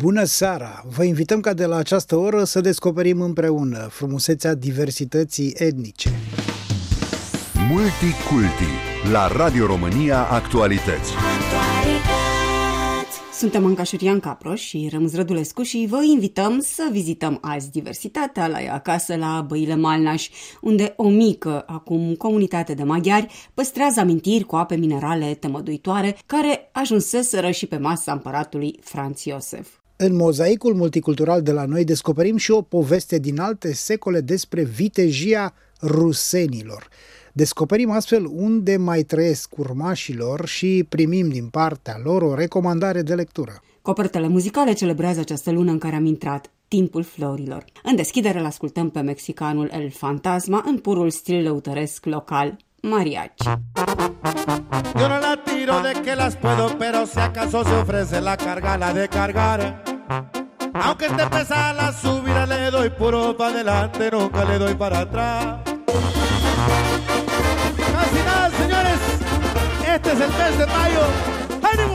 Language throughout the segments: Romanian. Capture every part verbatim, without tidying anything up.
Bună seara! Vă invităm ca de la această oră să descoperim împreună frumusețea diversității etnice. Multiculti la Radio România Actualități. Suntem Anca Șurian Caproș și Rămuz Rădulescu și vă invităm să vizităm azi diversitatea la ea acasă la Băile Malnaș, unde o mică, acum comunitate de maghiari, păstrează amintiri cu ape minerale tămăduitoare care ajunseseră și pe masa împăratului Franz Iosef. În mozaicul multicultural de la noi descoperim și o poveste din alte secole despre vitejia rusenilor. Descoperim astfel unde mai trăiesc urmașilor și primim din partea lor o recomandare de lectură. Copertele muzicale celebrează această lună în care am intrat, Timpul Florilor. În deschidere îl ascultăm pe mexicanul El Fantasma în purul stil lăutăresc local, mariachi. Yo no la tiro de que las puedo, pero si acaso se ofrece la carga, la de cargar. Aunque esté pesada la subida, le doy puro para adelante, nunca le doy para atrás. Casi nada, señores. Este es el mes de mayo. ¡Ánimo!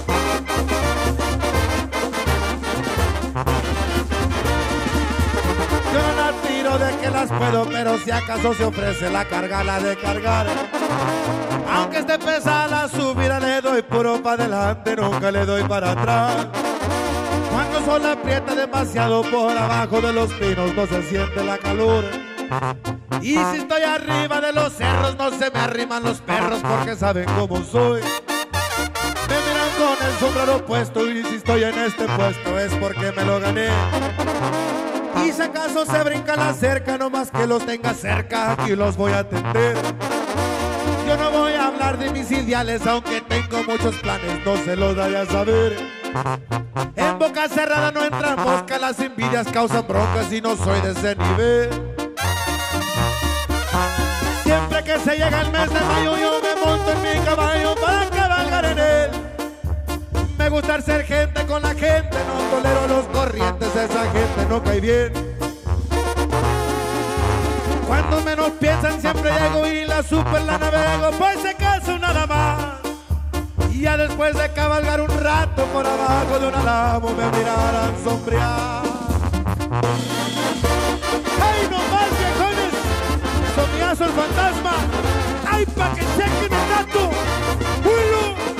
Yo no la tiro de que las puedo, pero si acaso se ofrece la carga, la de cargar. Aunque esté pesada la subida, le doy puro para adelante, nunca le doy para atrás. Cuando el sol aprieta demasiado por abajo de los pinos, no se siente la calor. Y si estoy arriba de los cerros, no se me arriman los perros porque saben cómo soy. Me miran con el sombrero puesto y si estoy en este puesto es porque me lo gané. Y si acaso se brinca la cerca, no más que los tenga cerca, aquí los voy a atender. Yo no voy a hablar de mis ideales, aunque tengo muchos planes, no se los daré a saber. En boca cerrada no entran moscas, las envidias causan broncas y no soy de ese nivel. Siempre que se llega el mes de mayo yo me monto en mi caballo para cabalgar en él. Me gusta ser gente con la gente, no tolero los corrientes, esa gente no cae bien. Cuando menos piensan siempre llego y la super la navego, pues se caso nada más. Y ya después de cabalgar un rato por abajo de un álamo me mirarán sombrear. ¡Ay, no más, viejones! ¡Somiazo el fantasma! ¡Ay, pa' que chequen el dato! ¡Ulo!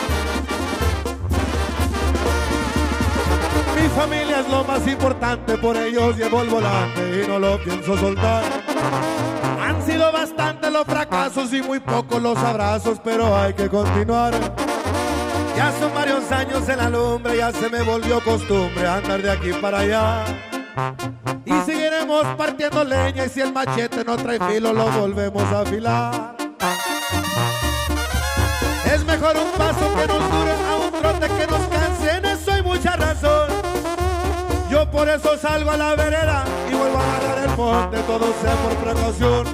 Mi familia es lo más importante, por ellos llevo el volante y no lo pienso soltar. Han sido bastante los fracasos y muy pocos los abrazos, pero hay que continuar. Ya son varios años en la lumbre, ya se me volvió costumbre andar de aquí para allá. Y seguiremos partiendo leña y si el machete no trae filo lo volvemos a afilar. Es mejor un paso que nos dure a un trote que nos canse, en eso hay mucha razón. Yo por eso salgo a la vereda y vuelvo a agarrar el monte, todo sea por precaución.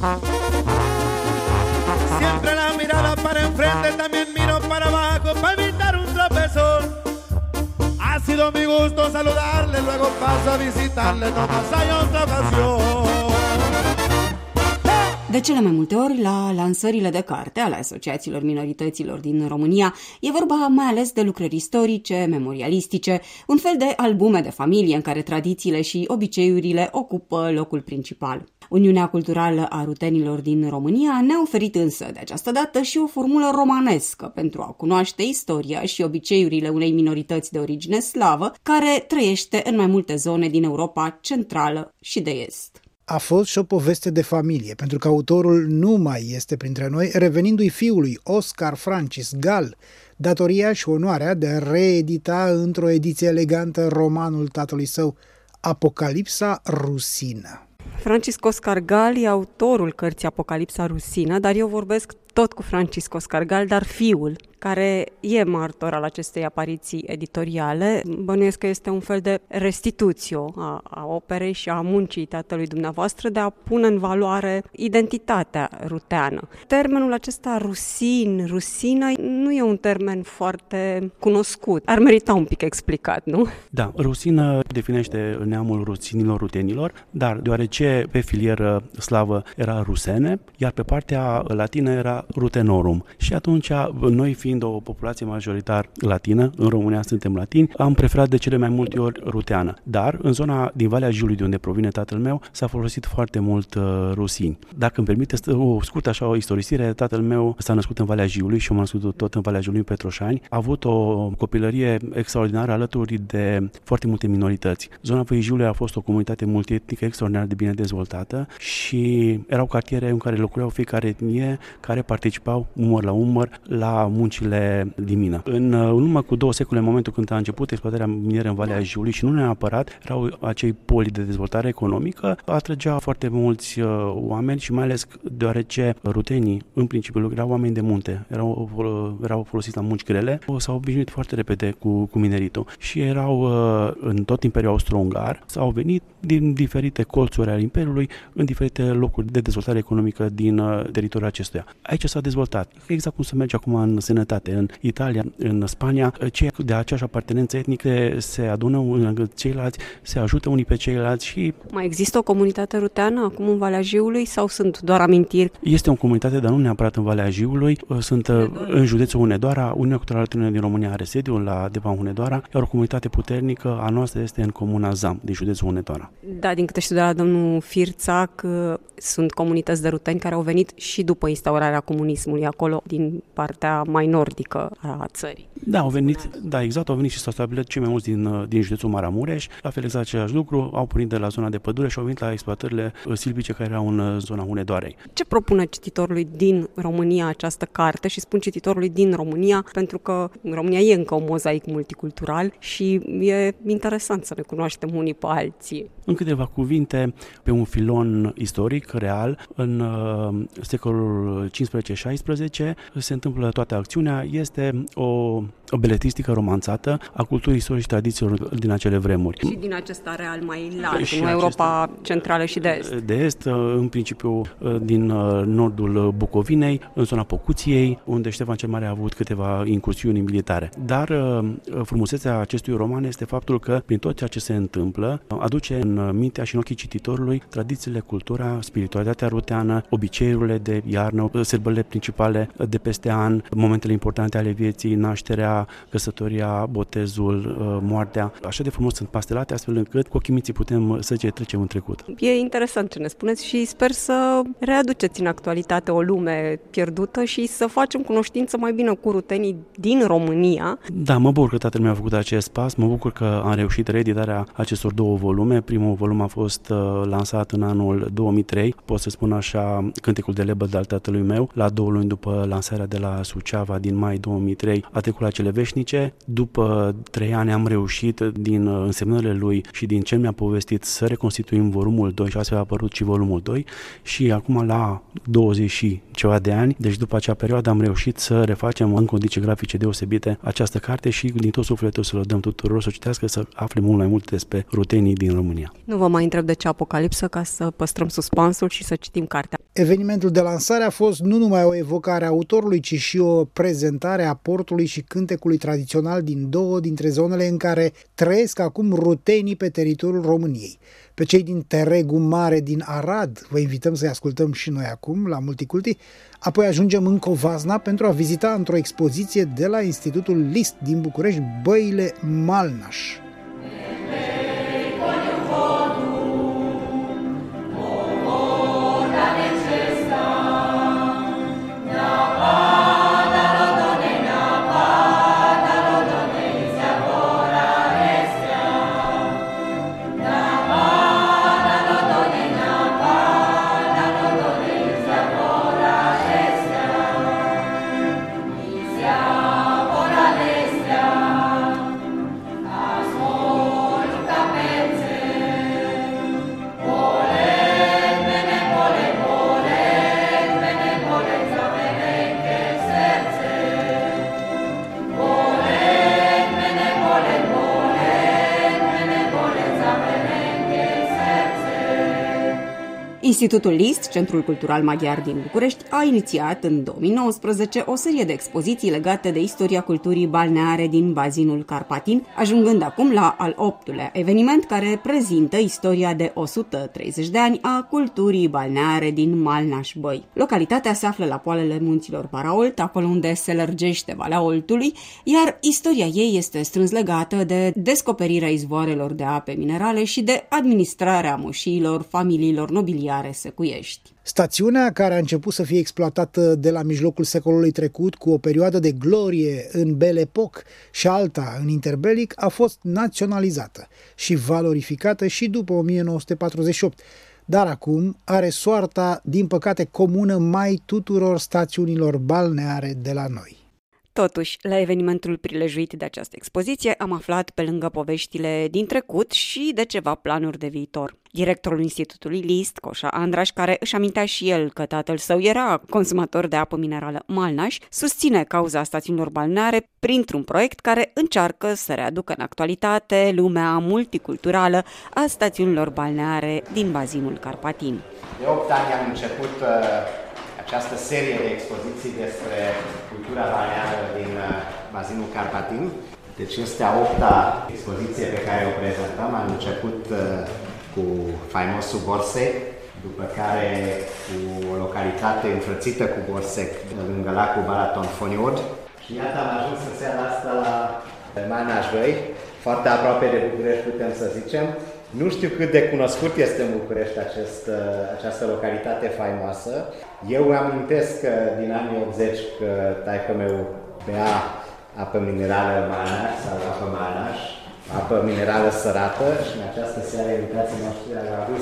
Siempre la mirada para enfrente, también miro para abajo para evitar un tropezón. Ha sido mi gusto saludarle, luego paso a visitarle, no más hay otra ocasión. De cele mai multe ori, la lansările de carte ale asociațiilor minorităților din România, e vorba mai ales de lucrări istorice, memorialistice, un fel de albume de familie în care tradițiile și obiceiurile ocupă locul principal. Uniunea Culturală a Rutenilor din România ne-a oferit însă de această dată și o formulă romanescă pentru a cunoaște istoria și obiceiurile unei minorități de origine slavă care trăiește în mai multe zone din Europa Centrală și de Est. A fost și o poveste de familie, pentru că autorul nu mai este printre noi, revenindu-i fiului Oscar Francis Gal, datoria și onoarea de a reedita într-o ediție elegantă romanul tatălui său, Apocalipsa Rusină. Francisc Oscar Gal e autorul cărții Apocalipsa Rusină, dar eu vorbesc tot cu Francisc Oscar Gal, dar fiul, care e martor al acestei apariții editoriale. Bănuiesc că este un fel de restituțio a, a operei și a muncii tatălui dumneavoastră de a pune în valoare identitatea ruteană. Termenul acesta rusin, rusină, nu e un termen foarte cunoscut. Ar merita un pic explicat, nu? Da, rusină definește neamul rusinilor, rutenilor, dar deoarece pe filieră slavă era rusene, iar pe partea latină era rutenorum. Și atunci noi fiind fiind o populație majoritar latină, în România suntem latini, am preferat de cele mai multe ori ruteană. Dar în zona din Valea Jiului, de unde provine tatăl meu, s-a folosit foarte mult uh, rusini. Dacă îmi permite o scurtă așa o istorisire, tatăl meu s-a născut în Valea Jiului și eu m-am născut tot în Valea Jiului, Petroșani. A avut o copilărie extraordinară alături de foarte multe minorități. Zona Văii Jiului a fost o comunitate multietnică extraordinar de bine dezvoltată și erau cartiere în care locuiau fiecare etnie, care participau umăr la umăr la muncile din mină. În, în urmă cu două secole, în momentul când a început exploatarea minieră în Valea Jiului și nu neapărat erau acei poli de dezvoltare economică, atrăgea foarte mulți uh, oameni și mai ales deoarece rutenii în principiu erau oameni de munte, erau, uh, erau folosiți la munci grele, s-au obișnuit foarte repede cu, cu mineritul și erau uh, în tot Imperiul Austro-Ungar, s-au venit din diferite colțuri ale Imperiului în diferite locuri de dezvoltare economică din uh, teritoriul acestuia. Aici s-a dezvoltat, exact cum se merge acum în sănătate, în Italia, în Spania, cei de aceeași apartenență etnică se adună, ceilalți se ajută unii pe ceilalți și... Mai există o comunitate ruteană acum în Valea Jiului sau sunt doar amintiri? Este o comunitate, dar nu neapărat în Valea Jiului, sunt Hunedoara. În județul Hunedoara, Uniunea Culturală Tânără din România are sediul la Depa Hunedoara, iar o comunitate puternică a noastră este în comuna Zam, din județul Hunedoara. Da, din câte știu de la domnul Firțac, sunt comunități de ruteni care au venit și după instaurarea comunismului acolo, din partea mai nordică a țării. Da, au venit, da, exact, au venit și s-au stabilit cei mai mulți din, din județul Maramureș, la fel exact același lucru, au pornit de la zona de pădure și au venit la exploatările silvice care erau în zona Hunedoarei. Ce propune cititorului din România această carte? Și spun cititorului din România pentru că România e încă un mozaic multicultural și e interesant să ne cunoaștem unii pe alții. În câteva cuvinte, pe un filon istoric, real, în uh, secolul cincisprezece șaisprezece se întâmplă toată acțiunea, este o, o beletristică romanțată a culturii istorice și tradițiilor din acele vremuri. Și din acest areal mai larg, și în Europa acesta, Centrală și de Est. De Est, în principiu din nordul Bucovinei, în zona Pocuției, unde Ștefan cel Mare a avut câteva incursiuni militare. Dar frumusețea acestui roman este faptul că, prin tot ceea ce se întâmplă, aduce în mintea și în ochii cititorului tradițiile, cultura, spiritualitatea ruteană, obiceiurile de iarnă, sărbările principale de peste an, momentele importante ale vieții, nașterea, căsătoria, botezul, moartea. Așa de frumos sunt pastelate, astfel încât cu ochii minții putem să ce trecem în trecut. E interesant ce ne spuneți și sper să readuceți în actualitate o lume pierdută și să facem cunoștință mai bine cu rutenii din România. Da, mă bucur că tatăl meu a făcut acest pas, mă bucur că am reușit reeditarea acestor două volume. Primul volum a fost uh, lansat în anul două mii trei, pot să spun așa, Cântecul de lebăd al tatălui meu, la două luni după lansarea de la Suceava din mai două mii trei, a trecut la cele veșnice. După trei ani am reușit, din uh, însemnările lui și din ce mi-a povestit, să reconstituim volumul doi și astfel a apărut și volumul doi și acum la douăzeci și ceva de ani, deci după acea perioadă am reușit să refacem în condiții grafice deosebite această carte și din tot sufletul să o dăm tuturor să o citească, să afle mult mai multe despre rutenii din România. Nu vă mai întreb de ce apocalipsă, ca să păstrăm suspansul și să citim cartea. Evenimentul de lansare a fost nu numai o evocare a autorului, ci și o prezentare a portului și cântecului tradițional din două dintre zonele în care trăiesc acum rutenii pe teritoriul României. Pe cei din Teregul Mare din Arad vă invităm să-i ascultăm și noi acum la Multiculti, apoi ajungem în Covasna pentru a vizita într-o expoziție de la Institutul List din București Băile Malnaș. As Institutul List, Centrul Cultural Maghiar din București, a inițiat în două mii nouăsprezece o serie de expoziții legate de istoria culturii balneare din bazinul carpatin, ajungând acum la al optulea eveniment care prezintă istoria de o sută treizeci de ani a culturii balneare din Malnaș-Băi. Localitatea se află la poalele munților Baraolt, acolo unde se lărgește Valea Oltului, iar istoria ei este strâns legată de descoperirea izvoarelor de ape minerale și de administrarea moșiilor familiilor nobiliare secuiești. Stațiunea, care a început să fie exploatată de la mijlocul secolului trecut cu o perioadă de glorie în Belle Époque și alta în interbelic, a fost naționalizată și valorificată și după o mie nouă sute patruzeci și opt, dar acum are soarta, din păcate, comună mai tuturor stațiunilor balneare de la noi. Totuși, la evenimentul prilejuit de această expoziție am aflat pe lângă poveștile din trecut și de ceva planuri de viitor. Directorul Institutului List, Coșa Andraș, care își amintea și el că tatăl său era consumator de apă minerală Malnaș, susține cauza stațiunilor balneare printr-un proiect care încearcă să readucă în actualitate lumea multiculturală a stațiunilor balneare din bazinul carpatin. De opt ani am început uh... această serie de expoziții despre cultura balneară din bazinul carpatin. Deci este a opta expoziție pe care o prezentăm. Am început cu faimosul Borsec, după care cu o localitate înfrățită cu Borsec, lângă lacul Balaton Foniod. Și iată am ajuns în seara asta la Malnaș-Băi, foarte aproape de București, putem să zicem. Nu știu cât de cunoscut este în București acest, această localitate faimoasă. Eu îmi amintesc că din anii optzeci că taică-meu bea apă minerală Malnaș sau apă Malnaș, apă minerală sărată, și în această seară invitații noștri au adus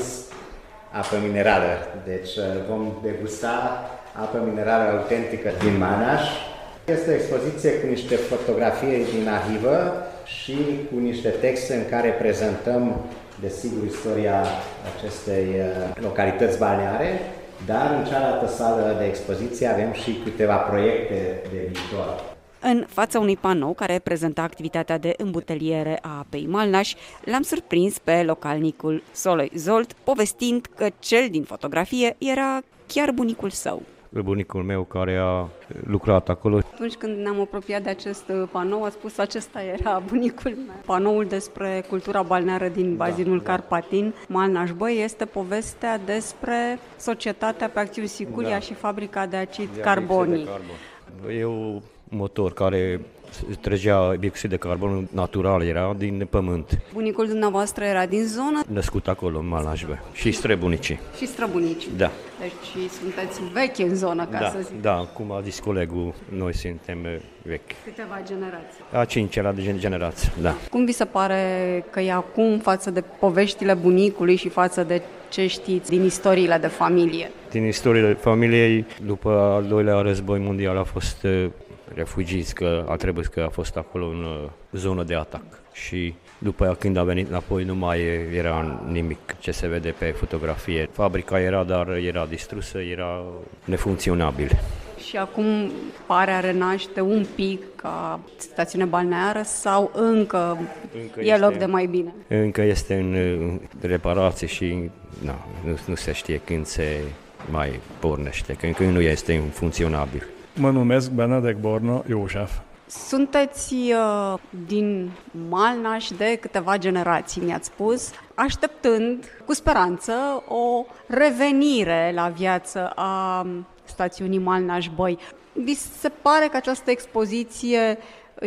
apă minerală. Deci vom degusta apă minerală autentică din Malnaș. Este o expoziție cu niște fotografii din arhivă și cu niște texte în care prezentăm, desigur, istoria acestei localități balneare, dar în cealaltă sală de expoziție avem și câteva proiecte de viitor. În fața unui panou care prezenta activitatea de îmbuteliere a apei Malnaș, l-am surprins pe localnicul Soloi Zolt, povestind că cel din fotografie era chiar bunicul său. Bunicul meu care a lucrat acolo. Atunci când ne-am apropiat de acest panou, a spus acesta era bunicul meu. Panoul despre cultura balneară din bazinul da, carpatin, Malnaș-Băi, este povestea despre societatea pe acțiuni Siculia da. și fabrica de acid de carbonic. De carbon. E un motor care trăgea dioxid de carbon natural, era din pământ. Bunicul dumneavoastră era din zonă? Născut acolo, în Malnaș-Băi. Și străbunicii. Și străbunicii? Da. Deci sunteți vechi în zonă, ca da, să zic. Da, cum a zis colegul, noi suntem vechi. Câteva generații. A cincea de generație, da. Cum vi se pare că e acum față de poveștile bunicului și față de ce știți din istoriile de familie? Din istoriile familiei, după al doilea război mondial, a fost refugiți, că a trebuit că a fost acolo în zonă de atac. Și după aia, când a venit înapoi, nu mai era nimic ce se vede pe fotografie. Fabrica era, dar era distrusă, era nefuncționabil. Și acum pare a renaște un pic ca stațiune balneară sau încă, încă e este, loc de mai bine? Încă este în reparație și na, nu, nu se știe când se mai pornește, că încă nu este funcționabil. Mă numesc Benedek Borno Iușef. Sunteți uh, din Malnaș de câteva generații, mi-ați spus, așteptând cu speranță o revenire la viață a stațiunii Malnaș-Băi. Vi se pare că această expoziție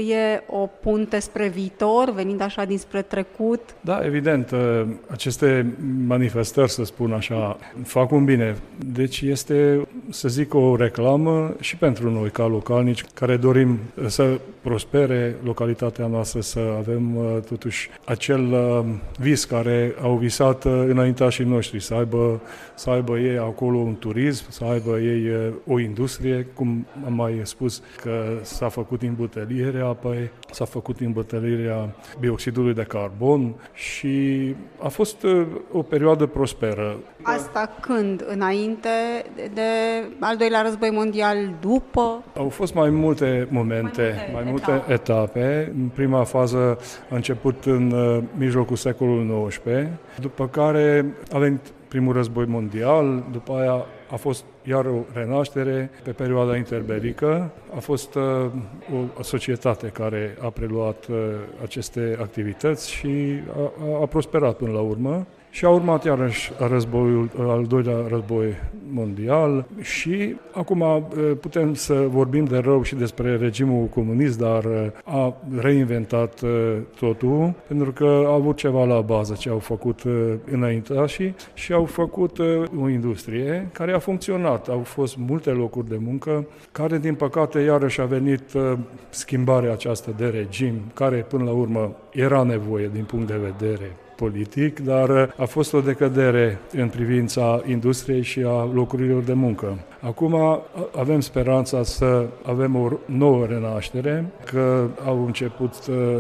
e o punte spre viitor, venind așa dinspre trecut? Da, evident. Aceste manifestări, să spun așa, fac un bine. Deci este, să zic, o reclamă și pentru noi, ca localnici, care dorim să prospere localitatea noastră, să avem totuși acel vis care au visat înaintașii noștri, să aibă, să aibă ei acolo un turism, să aibă ei o industrie, cum am mai spus că s-a făcut îmbuteliere apei, s-a făcut îmbătălirea bioxidului de carbon și a fost o perioadă prosperă. Asta când? Înainte de al doilea război mondial? După? Au fost mai multe momente, mai multe, mai multe etape. etape. În prima fază a început în uh, mijlocul secolului nouăsprezece, după care a venit primul război mondial, după aia a fost iar o renaștere pe perioada interbelică. A fost uh, o societate care a preluat uh, aceste activități și a, a prosperat până la urmă. Și a urmat iarăși războiul, al doilea război mondial și acum putem să vorbim de rău și despre regimul comunist, dar a reinventat totul, pentru că au avut ceva la bază ce au făcut înaintașii și au făcut o industrie care a funcționat. Au fost multe locuri de muncă, care din păcate iarăși a venit schimbarea aceasta de regim, care până la urmă era nevoie din punct de vedere politic, dar a fost o decădere în privința industriei și a locurilor de muncă. Acum avem speranța să avem o nouă renaștere, că au început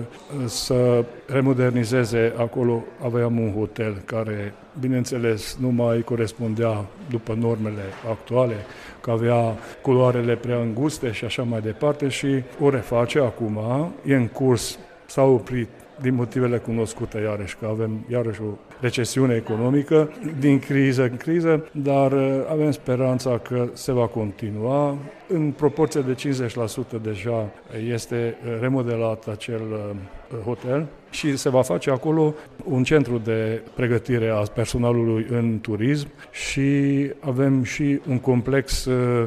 să remodernizeze acolo, aveam un hotel care, bineînțeles, nu mai corespundea după normele actuale, că avea culoarele prea înguste și așa mai departe și o reface acum, e în curs, s-a oprit din motivele cunoscute iarăși, că avem iarăși o recesiune economică din criză în criză, dar avem speranța că se va continua. În proporție de cincizeci la sută deja este remodelat acel hotel și se va face acolo un centru de pregătire a personalului în turism și avem și un complex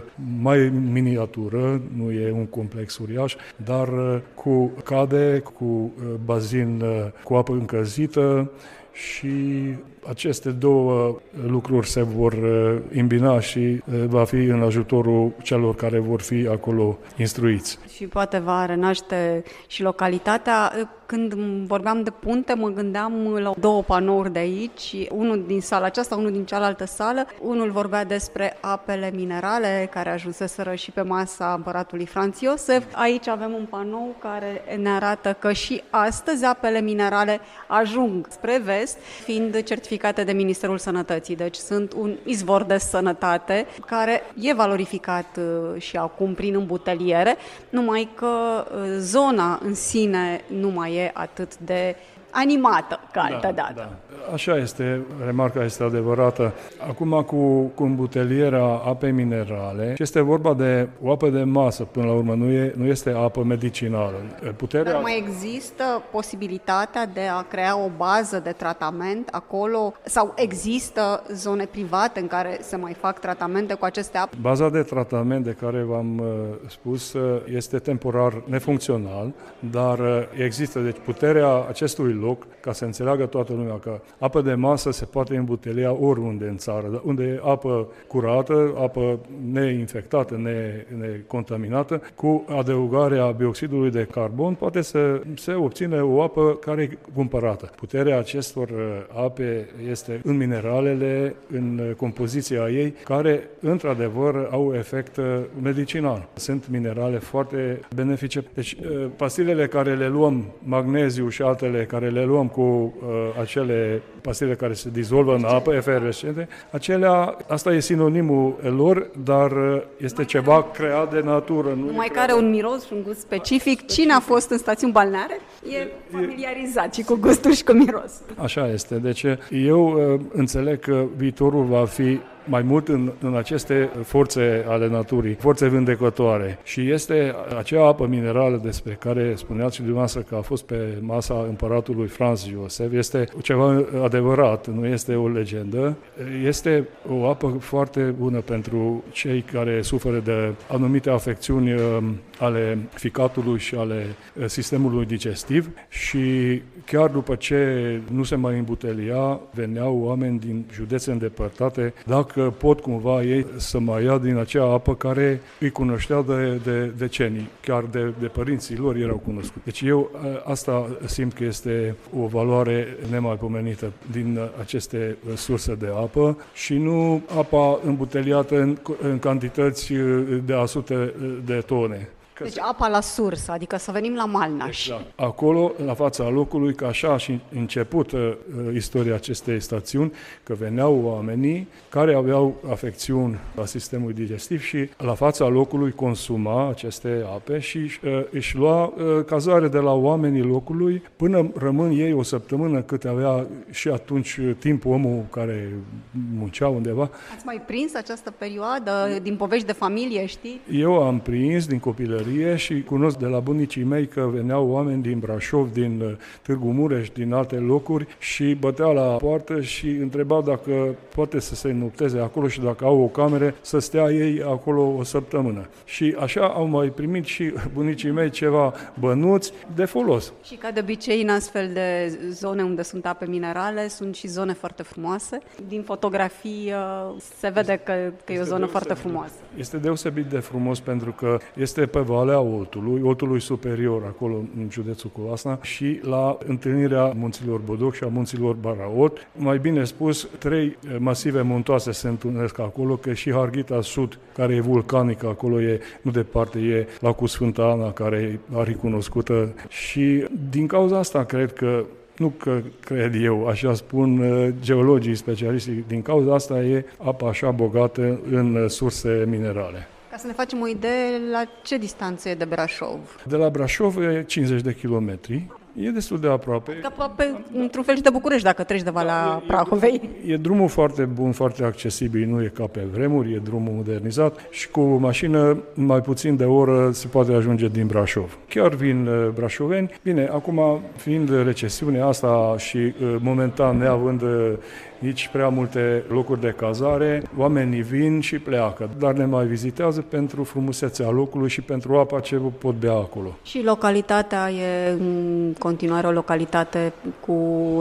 mai miniatură, nu e un complex uriaș, dar cu cade, cu bazin cu apă încălzită și aceste două lucruri se vor îmbina și va fi în ajutorul celor care vor fi acolo instruiți. Și poate va renaște și localitatea. Când vorbeam de punte, mă gândeam la două panouri de aici, unul din sala aceasta, unul din cealaltă sală. Unul vorbea despre apele minerale care ajunseseră și pe masa împăratului Franz Iosef. Aici avem un panou care ne arată că și astăzi apele minerale ajung spre vest, fiind certificate de Ministerul Sănătății. Deci sunt un izvor de sănătate care e valorificat și acum prin îmbuteliere, numai că zona în sine nu mai e atât de animată ca altă da, dată. Da. Așa este, remarca este adevărată. Acum cu, cu îmbutelierea apei minerale, este vorba de o apă de masă, până la urmă, nu, e, nu este apă medicinală. Puterea... Dar mai există posibilitatea de a crea o bază de tratament acolo sau există zone private în care se mai fac tratamente cu aceste ape? Baza de tratament de care v-am uh, spus uh, este temporar nefuncțional, dar uh, există, deci puterea acestui loc, ca să înțeleagă toată lumea că apă de masă se poate îmbutelia oriunde în țară, unde e apă curată, apă neinfectată, ne, necontaminată, cu adăugarea bioxidului de carbon, poate să se obține o apă care e cumpărată. Puterea acestor ape este în mineralele, în compoziția ei, care, într-adevăr, au efect medicinal. Sunt minerale foarte benefice. Deci, pastilele care le luăm, magneziu și altele care le luăm cu uh, acele pastile care se dizolvă în apă, efervescente, acelea, asta e sinonimul lor, dar este ceva creat de natură. Nu Numai care un miros și un gust specific. Cine a fost în stațiuni balneare e familiarizat și cu gustul și cu miros. Așa este. Deci eu uh, înțeleg că viitorul va fi mai mult în, în aceste forțe ale naturii, forțe vindecătoare. Și este acea apă minerală despre care spuneați și dumneavoastră că a fost pe masa împăratului Franz Iosef, este ceva adevărat, nu este o legendă. Este o apă foarte bună pentru cei care suferă de anumite afecțiuni ale ficatului și ale sistemului digestiv și chiar după ce nu se mai îmbutelia, veneau oameni din județe îndepărtate, dacă pot cumva ei să mai ia din acea apă care îi cunoșteau de, de decenii, chiar de, de părinții lor erau cunoscuți. Deci eu asta simt că este o valoare nemaipomenită din aceste surse de apă și nu apa îmbuteliată în, în cantități de a sute de tone. Că deci se... apa la sursă, adică să venim la Malnaș. Exact. Acolo, la fața locului, că așa a și început uh, istoria acestei stațiuni, că veneau oamenii care aveau afecțiuni la sistemul digestiv și la fața locului consuma aceste ape și uh, își lua uh, cazare de la oamenii locului până rămân ei o săptămână, cât avea și atunci timp omul care muncea undeva. Ați mai prins această perioadă din povești de familie, știi? Eu am prins din copilărie și cunosc de la bunicii mei că veneau oameni din Brașov, din Târgu Mureș, din alte locuri și băteau la poartă și întrebau dacă poate să se nopteze acolo și dacă au o cameră să stea ei acolo o săptămână. Și așa au mai primit și bunicii mei ceva bănuți de folos. Și ca de obicei în astfel de zone unde sunt ape minerale sunt și zone foarte frumoase. Din fotografii se vede că, că e o zonă foarte frumoasă. Este deosebit de frumos pentru că este pe Valea Oltului, Oltului Superior, acolo în județul Covasna, și la întâlnirea munților Bodoc și a munților Baraot. Mai bine spus, trei masive muntoase se întâlnesc acolo, că și Harghita Sud, care e vulcanică, acolo e, nu departe, e lacul Sfânta Ana, care e recunoscută și din cauza asta cred că Nu că cred eu, așa spun geologii specialiști, din cauza asta e apa așa bogată în surse minerale. Ca să ne facem o idee, la ce distanță e de Brașov? De la Brașov e cincizeci de kilometri. E destul de aproape. Că aproape, într-un fel și de București, dacă treci de Valea Prahovei. E drumul foarte bun, foarte accesibil, nu e ca pe vremuri, e drumul modernizat și cu o mașină mai puțin de oră se poate ajunge din Brașov. Chiar vin brașoveni. Bine, acum fiind recesiunea asta și momentan neavând nici prea multe locuri de cazare, oamenii vin și pleacă, dar ne mai vizitează pentru frumusețea locului și pentru apa ce pot bea acolo. Și localitatea e în continuare o localitate cu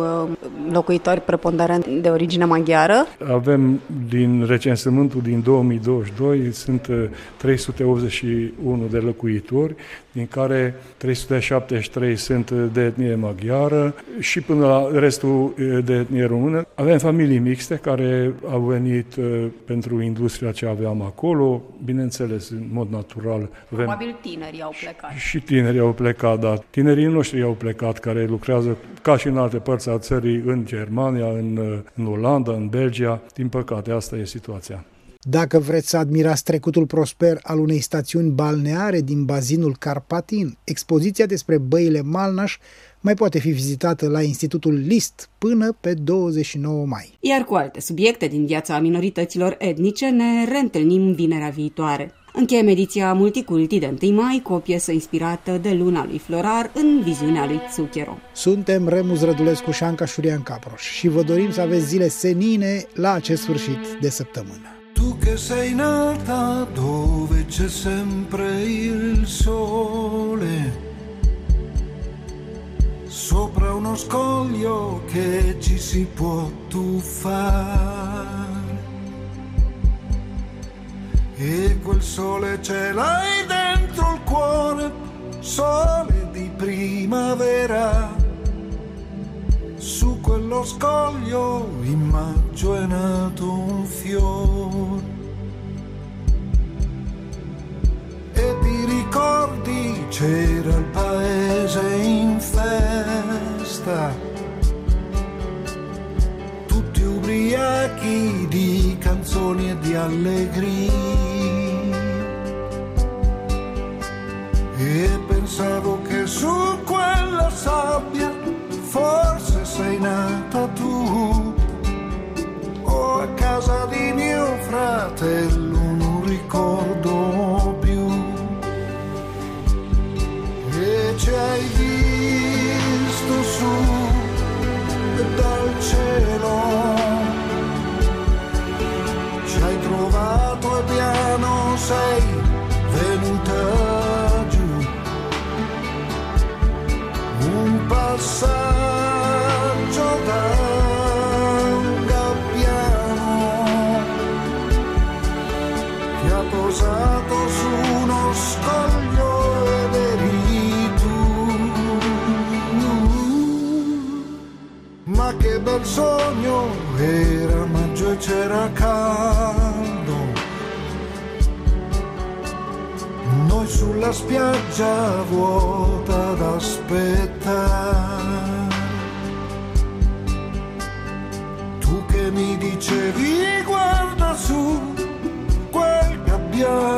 locuitori preponderent de origine maghiară? Avem din recensământul din două mii douăzeci și doi, sunt trei sute optzeci și unu de locuitori, din care trei sute șaptezeci și trei sunt de etnie maghiară și până la restul de etnie română. Avem familii mixte care au venit pentru industria ce aveam acolo, bineînțeles, în mod natural. Probabil tinerii au plecat. Și tinerii au plecat, da. Tinerii noștri au plecat, care lucrează ca și în alte părți a țării, în Germania, în, în Olanda, în Belgia. Din păcate, asta e situația. Dacă vreți să admirați trecutul prosper al unei stațiuni balneare din bazinul Carpatin, expoziția despre băile Malnaș mai poate fi vizitată la Institutul List până pe douăzeci și nouă mai. Iar cu alte subiecte din viața minorităților etnice ne reîntâlnim vinerea viitoare. Încheiem ediția Multiculti de întâi mai cu o piesă inspirată de Luna lui Florar în viziunea lui Zucchero. Suntem Remus Rădulescu și Anca Șurian Caproș și vă dorim să aveți zile senine la acest sfârșit de săptămână. Tu che sei nata dove c'è sempre il sole, sopra uno scoglio che ci si può tuffare, e quel sole ce l'hai dentro il cuore, sole di primavera. Su quello scoglio in maggio è nato un fiore, e ti ricordi c'era il paese in festa, tutti ubriachi di canzoni e di allegria, e pensavo che su quella sabbia forse sei nata tu, o a casa di mio fratello non ricordo più, e ci hai visto su dal cielo, ci hai trovato e piano sei venuta giù, un passaggio da un gabbiano ti ha posato su uno scoglio ed eri tu, ma che bel sogno era maggio e c'era caldo, noi sulla spiaggia vuota ad aspettare. Tu che mi dicevi guarda su quel gabbiano